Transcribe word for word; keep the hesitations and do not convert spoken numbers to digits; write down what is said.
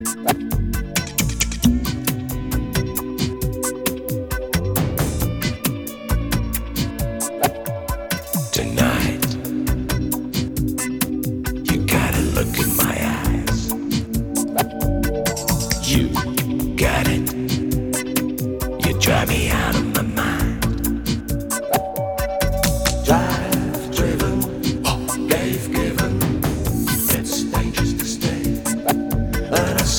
Tonight, you gotta look in my eyes. You